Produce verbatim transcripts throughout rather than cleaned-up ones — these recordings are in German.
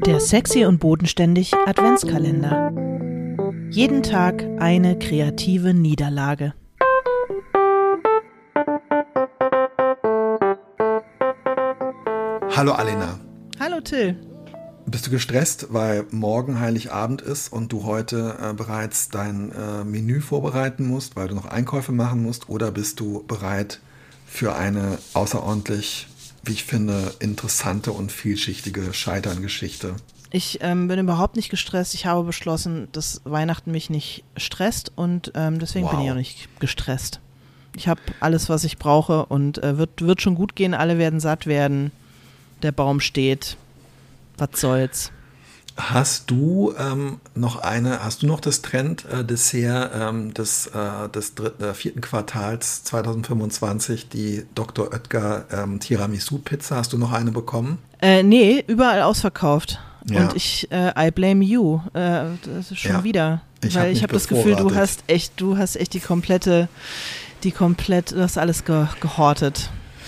Der sexy und bodenständig Adventskalender. Jeden Tag eine kreative Niederlage. Hallo Alena. Hallo Till. Bist du gestresst, weil morgen Heiligabend ist und du heute äh, bereits dein äh, Menü vorbereiten musst, weil du noch Einkäufe machen musst? Oder bist du bereit für eine außerordentlich, wie ich finde, interessante und vielschichtige Scheitern-Geschichte? Ich ähm, bin überhaupt nicht gestresst. Ich habe beschlossen, dass Weihnachten mich nicht stresst und ähm, deswegen Wow. bin ich auch nicht gestresst. Ich habe alles, was ich brauche und äh, wird, wird schon gut gehen. Alle werden satt werden. Der Baum steht. Was soll's? Hast du ähm, noch eine, hast du noch das Trend-Dessert äh, ähm, des, äh, des dritten, äh, vierten Quartals zwanzig fünfundzwanzig, die Doktor Oetker ähm, Tiramisu-Pizza? Hast du noch eine bekommen? Äh, nee, überall ausverkauft. Ja. Und ich, äh, I blame you. Äh, das ist schon Ja. wieder. Ich Weil hab ich mich habe das Gefühl, du bevorratet. hast echt, du hast echt die komplette, die komplett, du hast alles ge gehortet.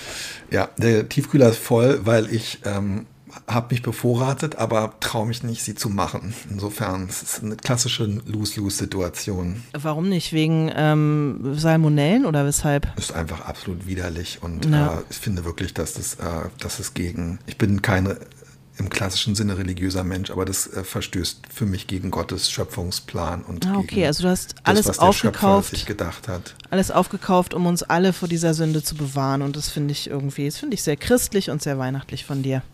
Ja, der Tiefkühler ist voll, weil ich ähm, habe mich bevorratet, aber traue mich nicht, sie zu machen. Insofern es ist eine klassische Lose-Lose-Situation. Warum nicht? Wegen ähm, Salmonellen oder weshalb? Ist einfach absolut widerlich und Ja. äh, ich finde wirklich, dass das, äh, dass es gegen, ich bin kein äh, im klassischen Sinne religiöser Mensch, aber das äh, verstößt für mich gegen Gottes Schöpfungsplan und Ah, gegen okay, also du hast das, alles was der Schöpfer aufgekauft, sich gedacht hat. alles aufgekauft, um uns alle vor dieser Sünde zu bewahren und das finde ich irgendwie, das finde ich sehr christlich und sehr weihnachtlich von dir.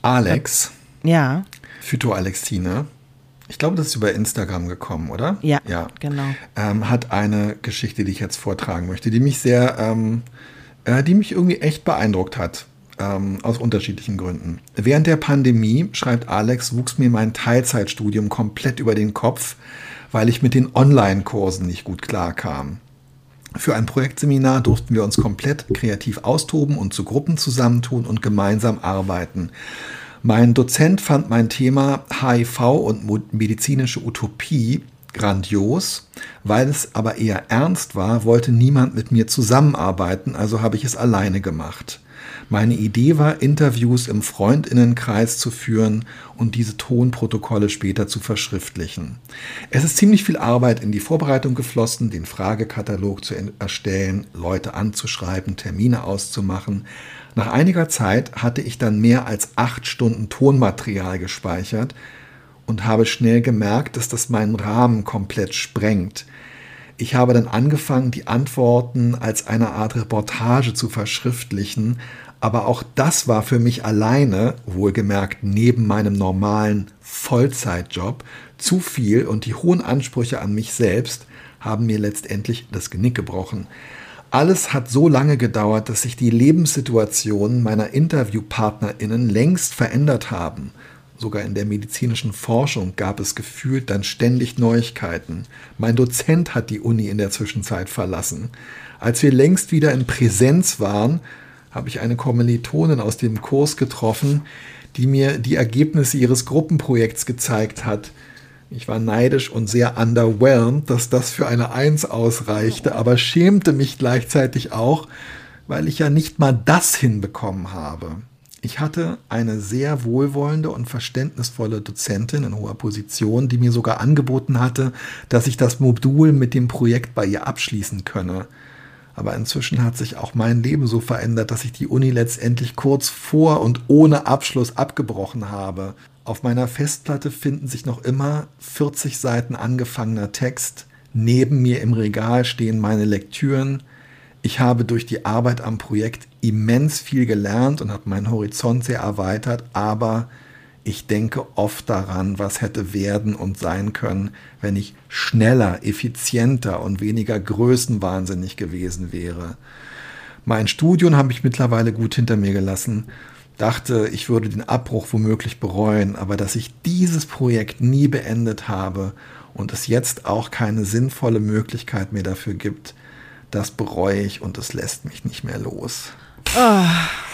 Alex, Ja, Phytoalexine, ich glaube, das ist über Instagram gekommen, oder? ja, Ja. genau. Ähm, hat eine Geschichte, die ich jetzt vortragen möchte, die mich sehr, ähm, äh, die mich irgendwie echt beeindruckt hat, ähm, aus unterschiedlichen Gründen. Während der Pandemie, schreibt Alex, wuchs mir mein Teilzeitstudium komplett über den Kopf, weil ich mit den Online-Kursen nicht gut klarkam. Für ein Projektseminar durften wir uns komplett kreativ austoben und zu Gruppen zusammentun und gemeinsam arbeiten. Mein Dozent fand mein Thema H I V und medizinische Utopie grandios, weil es aber eher ernst war, wollte niemand mit mir zusammenarbeiten, also habe ich es alleine gemacht. Meine Idee war, Interviews im Freundinnenkreis zu führen und diese Tonprotokolle später zu verschriftlichen. Es ist ziemlich viel Arbeit in die Vorbereitung geflossen, den Fragekatalog zu erstellen, Leute anzuschreiben, Termine auszumachen. Nach einiger Zeit hatte ich dann mehr als acht Stunden Tonmaterial gespeichert und habe schnell gemerkt, dass das meinen Rahmen komplett sprengt. Ich habe dann angefangen, die Antworten als eine Art Reportage zu verschriftlichen, aber auch das war für mich alleine, wohlgemerkt neben meinem normalen Vollzeitjob, zu viel und die hohen Ansprüche an mich selbst haben mir letztendlich das Genick gebrochen. Alles hat so lange gedauert, dass sich die Lebenssituationen meiner InterviewpartnerInnen längst verändert haben. Sogar in der medizinischen Forschung gab es gefühlt dann ständig Neuigkeiten. Mein Dozent hat die Uni in der Zwischenzeit verlassen. Als wir längst wieder in Präsenz waren, habe ich eine Kommilitonin aus dem Kurs getroffen, die mir die Ergebnisse ihres Gruppenprojekts gezeigt hat. Ich war neidisch und sehr underwhelmed, dass das für eine Eins ausreichte, aber schämte mich gleichzeitig auch, weil ich ja nicht mal das hinbekommen habe. Ich hatte eine sehr wohlwollende und verständnisvolle Dozentin in hoher Position, die mir sogar angeboten hatte, dass ich das Modul mit dem Projekt bei ihr abschließen könne. Aber inzwischen hat sich auch mein Leben so verändert, dass ich die Uni letztendlich kurz vor und ohne Abschluss abgebrochen habe. Auf meiner Festplatte finden sich noch immer vierzig Seiten angefangener Text. Neben mir im Regal stehen meine Lektüren. Ich habe durch die Arbeit am Projekt immens viel gelernt und habe meinen Horizont sehr erweitert, aber ich denke oft daran, was hätte werden und sein können, wenn ich schneller, effizienter und weniger größenwahnsinnig gewesen wäre. Mein Studium habe ich mittlerweile gut hinter mir gelassen, dachte, ich würde den Abbruch womöglich bereuen, aber dass ich dieses Projekt nie beendet habe und es jetzt auch keine sinnvolle Möglichkeit mehr dafür gibt, das bereue ich und es lässt mich nicht mehr los. Oh.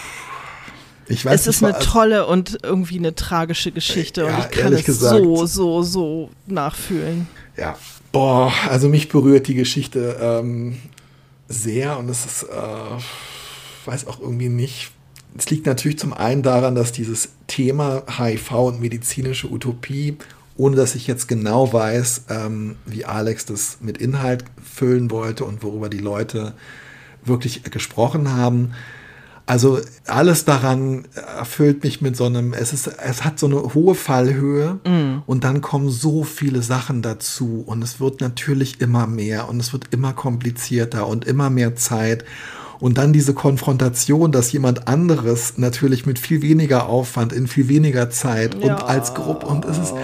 Ich weiß Es ist nicht, eine tolle und irgendwie eine tragische Geschichte Ja, und ich kann ehrlich es gesagt. so, so, so nachfühlen. Ja, boah, also mich berührt die Geschichte ähm, sehr und es ist, äh, weiß auch irgendwie nicht, Es liegt natürlich zum einen daran, dass dieses Thema H I V und medizinische Utopie, ohne dass ich jetzt genau weiß, ähm, wie Alex das mit Inhalt füllen wollte und worüber die Leute wirklich gesprochen haben. Also alles daran erfüllt mich mit so einem, es ist, es hat so eine hohe Fallhöhe mm. und dann kommen so viele Sachen dazu und es wird natürlich immer mehr und es wird immer komplizierter und immer mehr Zeit und dann diese Konfrontation, dass jemand anderes natürlich mit viel weniger Aufwand, in viel weniger Zeit ja. und als Gruppe und es ist,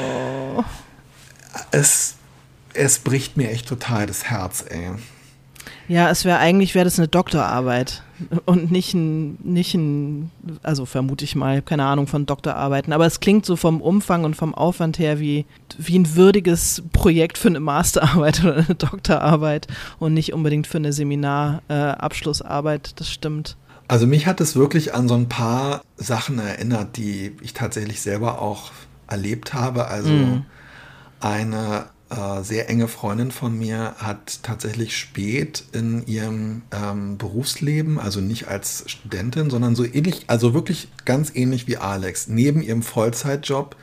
es, es bricht mir echt total das Herz, ey. Ja, es wäre eigentlich, wäre das eine Doktorarbeit und nicht ein, nicht ein, also vermute ich mal, keine Ahnung von Doktorarbeiten, aber es klingt so vom Umfang und vom Aufwand her wie, wie ein würdiges Projekt für eine Masterarbeit oder eine Doktorarbeit und nicht unbedingt für eine Seminarabschlussarbeit, äh, das stimmt. Also mich hat es wirklich an so ein paar Sachen erinnert, die ich tatsächlich selber auch erlebt habe, also mm. eine sehr enge Freundin von mir hat tatsächlich spät in ihrem ähm, Berufsleben, also nicht als Studentin, sondern so ähnlich, also wirklich ganz ähnlich wie Alex, neben ihrem Vollzeitjob,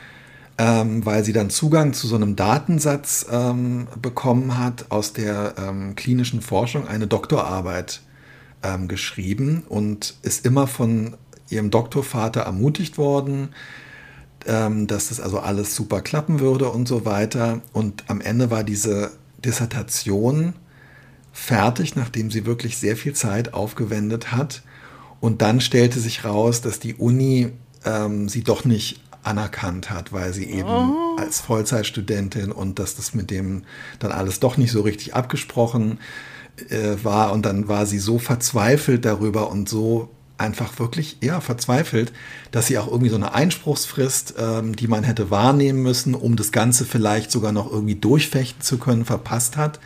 ähm, weil sie dann Zugang zu so einem Datensatz ähm, bekommen hat, aus der ähm, klinischen Forschung eine Doktorarbeit ähm, geschrieben und ist immer von ihrem Doktorvater ermutigt worden, dass das also alles super klappen würde und so weiter. Und am Ende war diese Dissertation fertig, nachdem sie wirklich sehr viel Zeit aufgewendet hat. Und dann stellte sich raus, dass die Uni ähm, sie doch nicht anerkannt hat, weil sie eben oh. als Vollzeitstudentin und dass das mit dem dann alles doch nicht so richtig abgesprochen äh, war. Und dann war sie so verzweifelt darüber und so einfach wirklich ja, verzweifelt, dass sie auch irgendwie so eine Einspruchsfrist, ähm, die man hätte wahrnehmen müssen, um das Ganze vielleicht sogar noch irgendwie durchfechten zu können, verpasst hat.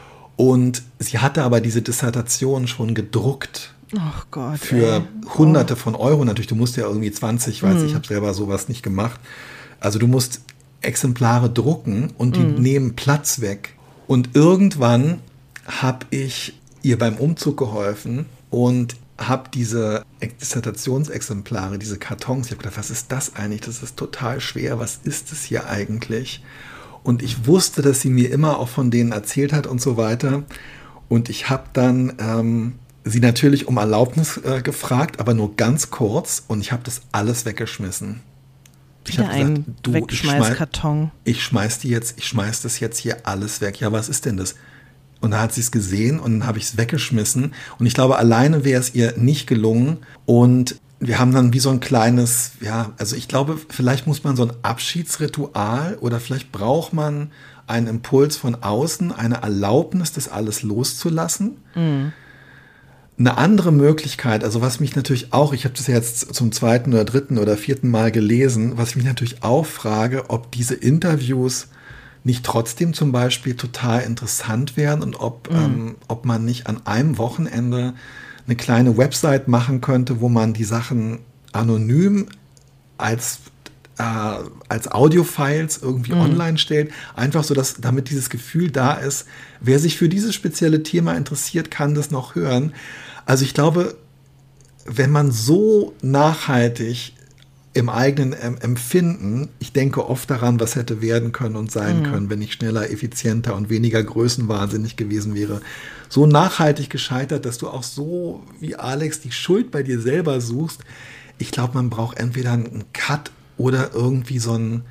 Und sie hatte aber diese Dissertation schon gedruckt. Oh Gott, für ey. Hunderte oh. von Euro. Natürlich, du musst ja irgendwie zwanzig, ich weiß, mm. ich habe selber sowas nicht gemacht. Also du musst Exemplare drucken und die mm. nehmen Platz weg. Und irgendwann habe ich ihr beim Umzug geholfen und habe diese Dissertationsexemplare, diese Kartons, ich habe gedacht, was ist das eigentlich? Das ist total schwer, was ist das hier eigentlich? Und ich wusste, dass sie mir immer auch von denen erzählt hat und so weiter. Und ich habe dann ähm, sie natürlich um Erlaubnis äh, gefragt, aber nur ganz kurz und ich habe das alles weggeschmissen. Ich habe gesagt, du, ich schmeiß, ich schmeiß die jetzt, ich schmeiß das jetzt hier alles weg. Ja, was ist denn das? Und da hat sie es gesehen und dann habe ich es weggeschmissen. Und ich glaube, alleine wäre es ihr nicht gelungen. Und wir haben dann wie so ein kleines, ja, also ich glaube, vielleicht muss man so ein Abschiedsritual oder vielleicht braucht man einen Impuls von außen, eine Erlaubnis, das alles loszulassen. Mhm. Eine andere Möglichkeit, also was mich natürlich auch, ich habe das jetzt zum zweiten oder dritten oder vierten Mal gelesen, was ich mich natürlich auch frage, ob diese Interviews nicht trotzdem zum Beispiel total interessant wären und ob, mhm. ähm, ob man nicht an einem Wochenende eine kleine Website machen könnte, wo man die Sachen anonym als, äh, als Audio-Files irgendwie mhm. online stellt. Einfach so, dass damit dieses Gefühl da ist, wer sich für dieses spezielle Thema interessiert, kann das noch hören. Also ich glaube, wenn man so nachhaltig im eigenen Empfinden, ich denke oft daran, was hätte werden können und sein mhm. können, wenn ich schneller, effizienter und weniger größenwahnsinnig gewesen wäre. So nachhaltig gescheitert, dass du auch so wie Alex die Schuld bei dir selber suchst. Ich glaube, man braucht entweder einen Cut oder irgendwie so einen,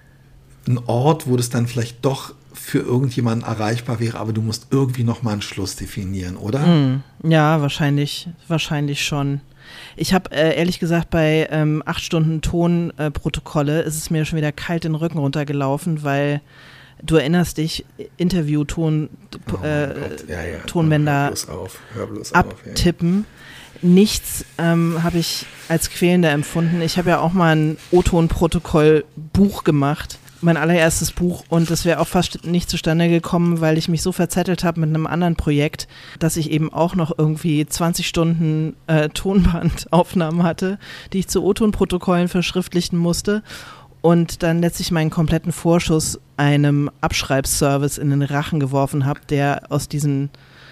einen Ort, wo das dann vielleicht doch für irgendjemanden erreichbar wäre, aber du musst irgendwie nochmal einen Schluss definieren, oder? Mhm. Ja, wahrscheinlich, wahrscheinlich schon. Ich habe äh, ehrlich gesagt bei ähm, acht Stunden Tonprotokolle äh, ist es mir schon wieder kalt den Rücken runtergelaufen, weil du erinnerst dich, Interview-Ton oh äh, ja, ja. Tonbänder Hör bloß auf. Hör bloß abtippen. Auf, ja. Nichts ähm, habe ich als quälender empfunden. Ich habe ja auch mal ein O-Ton-Protokoll-Buch gemacht. Mein allererstes Buch und das wäre auch fast nicht zustande gekommen, weil ich mich so verzettelt habe mit einem anderen Projekt, dass ich eben auch noch irgendwie zwanzig Stunden äh, Tonbandaufnahmen hatte, die ich zu O-Ton-Protokollen verschriftlichen musste und dann letztlich meinen kompletten Vorschuss einem Abschreibservice in den Rachen geworfen habe, der aus diesen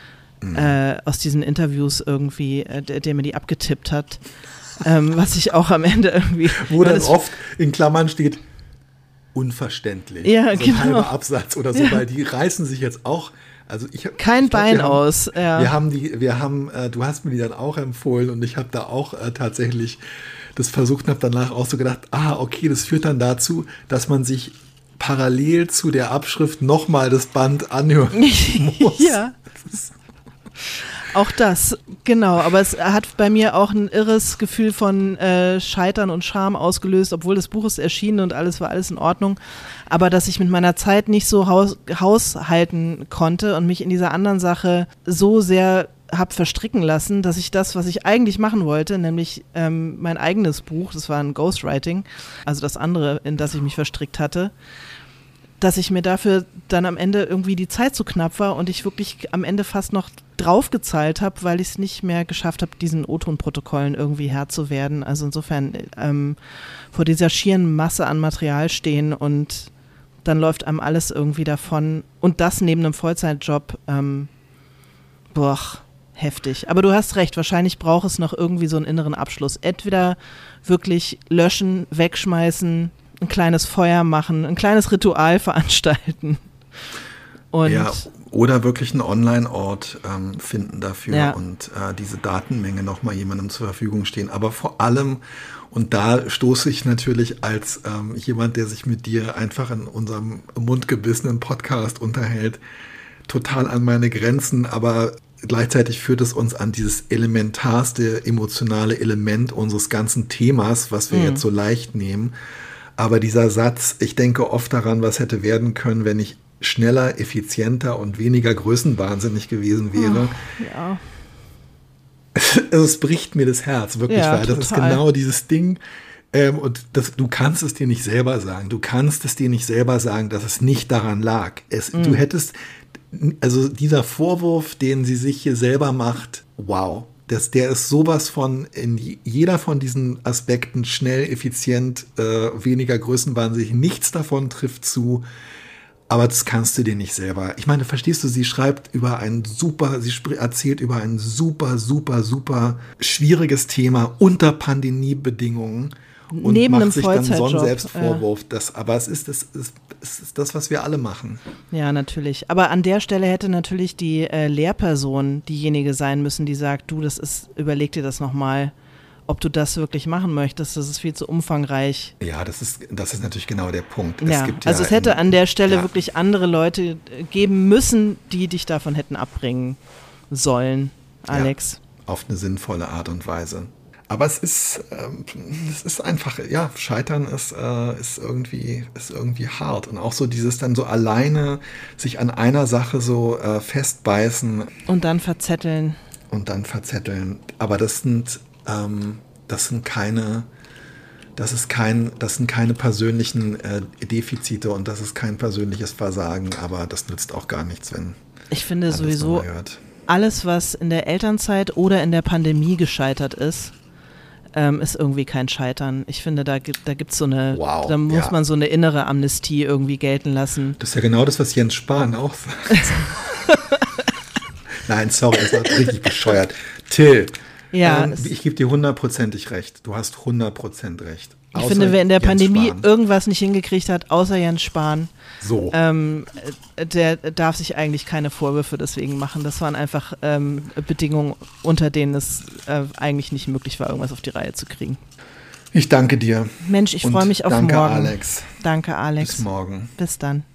mhm. äh, aus diesen Interviews irgendwie, äh, der, der mir die abgetippt hat. ähm, was ich auch am Ende irgendwie... Wo dann oft in Klammern steht, unverständlich. Ja, so genau. ein halber Absatz oder so, ja. weil die reißen sich jetzt auch... Also ich, Kein ich glaub, Bein wir haben, aus. Ja. Wir haben die, wir haben, äh, du hast mir die dann auch empfohlen und ich habe da auch äh, tatsächlich das versucht und habe danach auch so gedacht, ah, okay, das führt dann dazu, dass man sich parallel zu der Abschrift nochmal das Band anhören muss. Ja. Das auch das, genau. Aber es hat bei mir auch ein irres Gefühl von äh, Scheitern und Scham ausgelöst, obwohl das Buch ist erschienen und alles war alles in Ordnung. Aber dass ich mit meiner Zeit nicht so haus- haushalten konnte und mich in dieser anderen Sache so sehr habe verstricken lassen, dass ich das, was ich eigentlich machen wollte, nämlich ähm, mein eigenes Buch, das war ein Ghostwriting, also das andere, in das ich mich verstrickt hatte, dass ich mir dafür dann am Ende irgendwie die Zeit zu knapp war und ich wirklich am Ende fast noch draufgezahlt habe, weil ich es nicht mehr geschafft habe, diesen O-Ton-Protokollen irgendwie Herr zu werden. Also insofern ähm, vor dieser schieren Masse an Material stehen und dann läuft einem alles irgendwie davon und das neben einem Vollzeitjob, ähm, boah, heftig. Aber du hast recht, wahrscheinlich braucht es noch irgendwie so einen inneren Abschluss. Entweder wirklich löschen, wegschmeißen, ein kleines Feuer machen, ein kleines Ritual veranstalten. Und ja, oder wirklich einen Online-Ort ähm, finden dafür ja. und äh, diese Datenmenge nochmal jemandem zur Verfügung stehen. Aber vor allem, und da stoße ich natürlich als ähm, jemand, der sich mit dir einfach in unserem mundgebissenen Podcast unterhält, total an meine Grenzen, aber gleichzeitig führt es uns an dieses elementarste emotionale Element unseres ganzen Themas, was wir mhm. jetzt so leicht nehmen. Aber dieser Satz, ich denke oft daran, was hätte werden können, wenn ich schneller, effizienter und weniger größenwahnsinnig gewesen wäre. Oh, ja. Also es bricht mir das Herz, wirklich, ja, weil das total. ist genau dieses Ding. Ähm, und das, du kannst es dir nicht selber sagen. Du kannst es dir nicht selber sagen, dass es nicht daran lag. Es, mhm. Du hättest, also dieser Vorwurf, den sie sich hier selber macht, wow. Das, der ist sowas von in jeder von diesen Aspekten schnell, effizient, äh, weniger größenwahnsinnig. Nichts davon trifft zu, aber das kannst du dir nicht selber. Ich meine, verstehst du, sie schreibt über ein super, sie sp- erzählt über ein super, super, super schwieriges Thema unter Pandemiebedingungen und Neben macht einem sich dann so einen Vollzeitjob, Selbstvorwurf. Ja. Das, aber es ist das, es, es ist das, was wir alle machen. Ja, natürlich. Aber an der Stelle hätte natürlich die äh, Lehrperson diejenige sein müssen, die sagt, du, das ist, überleg dir das nochmal, ob du das wirklich machen möchtest. Das ist viel zu umfangreich. Ja, das ist, das ist natürlich genau der Punkt. Ja, es gibt also ja es hätte in, an der Stelle ja. wirklich andere Leute geben müssen, die dich davon hätten abbringen sollen, Alex. Ja, auf eine sinnvolle Art und Weise. Aber es ist, ähm, es ist einfach, ja, Scheitern ist, äh, ist, irgendwie, ist irgendwie hart. Und auch so dieses dann so alleine sich an einer Sache so äh, festbeißen. Und dann verzetteln. Und dann verzetteln. Aber das sind, ähm, das sind keine, das ist kein, das sind keine persönlichen äh, Defizite und das ist kein persönliches Versagen. Aber das nützt auch gar nichts, wenn ich finde man sowieso, das hört. Alles, was in der Elternzeit oder in der Pandemie gescheitert ist, Ähm, ist irgendwie kein Scheitern. Ich finde, da gibt da gibt's so eine, wow, da muss ja. man so eine innere Amnestie irgendwie gelten lassen. Das ist ja genau das, was Jens Spahn auch sagt. Nein, sorry, das war richtig bescheuert. Till, ja, ähm, ich gebe dir hundertprozentig recht. Du hast hundert Prozent recht. Ich Außer finde, wer in der Jens Pandemie Spahn. irgendwas nicht hingekriegt hat, außer Jens Spahn, so. ähm, der darf sich eigentlich keine Vorwürfe deswegen machen. Das waren einfach ähm, Bedingungen, unter denen es äh, eigentlich nicht möglich war, irgendwas auf die Reihe zu kriegen. Ich danke dir. Mensch, ich Und freue mich auf danke, morgen. Alex. Danke, Alex. Bis morgen. Bis dann.